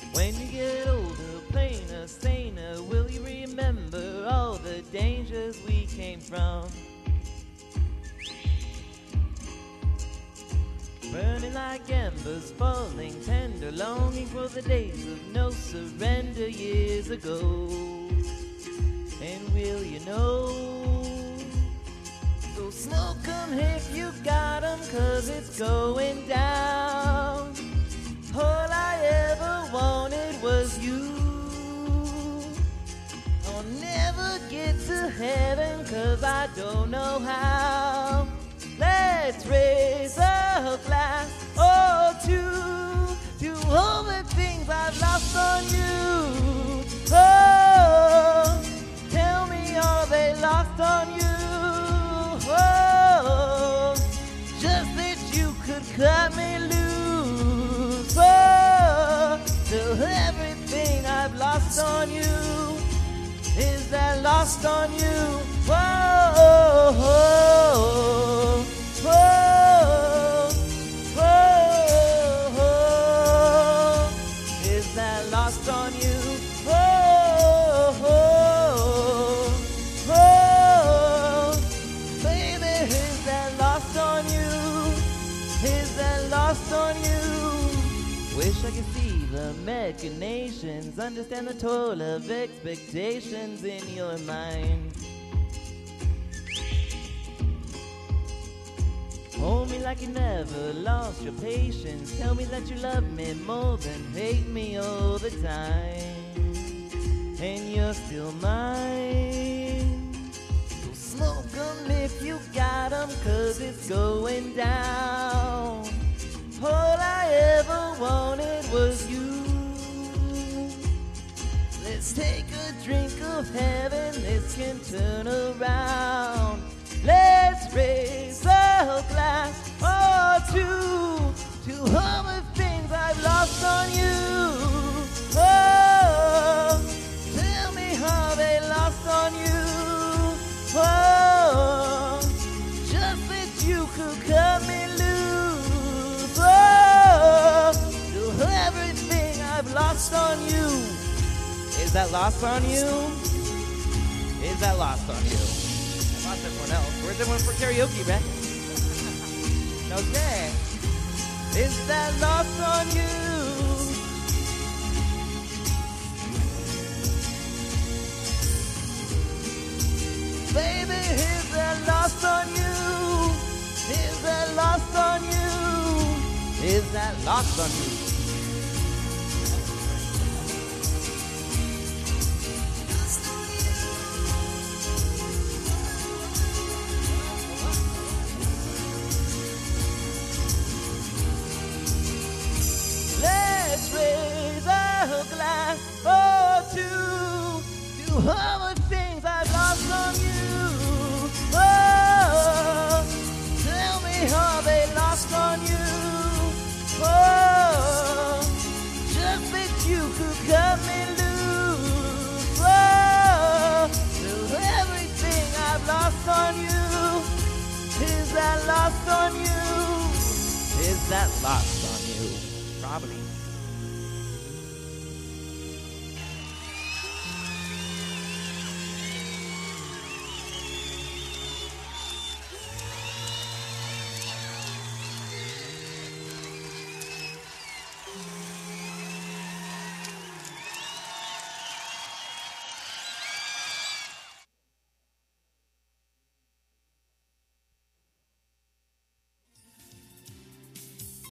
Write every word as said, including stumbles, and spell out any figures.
When you get older, plainer, saner, will you remember all the dangers we came from? Burning like embers, falling tender, longing for the days of no surrender years ago. And will you know? So smoke 'em if you got 'em, 'cause it's going down. All I ever wanted was you. I'll never get to heaven, 'cause I don't know how. Let's raise a glass or two to all the things I've lost on you. Oh, tell me, are they lost on you? Oh, just that you could cut me loose. Oh, till everything I've lost on you, is that lost on you? Whoa, whoa, whoa, whoa, is that lost on you? Whoa, whoa, whoa, baby, is that lost on you? Is that lost on you? Wish I could see the machinations, understand the toil of expectations in your mind. Hold me like you never lost your patience. Tell me that you love me more than hate me all the time. And you're still mine. So smoke 'em if you got 'em, 'cause it's going down. All I ever wanted was you. Let's take a drink of heaven, this can turn around. Let's raise a glass or two to all the things I've lost on you. Oh, tell me how they lost on you. Oh, just that you could cut me loose. Oh, to everything I've lost on you. Is that lost on you? Is that lost on you? I lost everyone else. Where's everyone for karaoke, man? Okay. Is that lost on you? Baby, is that lost on you? Is that lost on you? Is that lost on you? Raise a glass or two to all the things I've lost on you. Oh, tell me, are they lost on you? Oh, just that you could cut me loose. Oh, till everything I've lost on you, is that lost on you? Is that lost on you? Probably.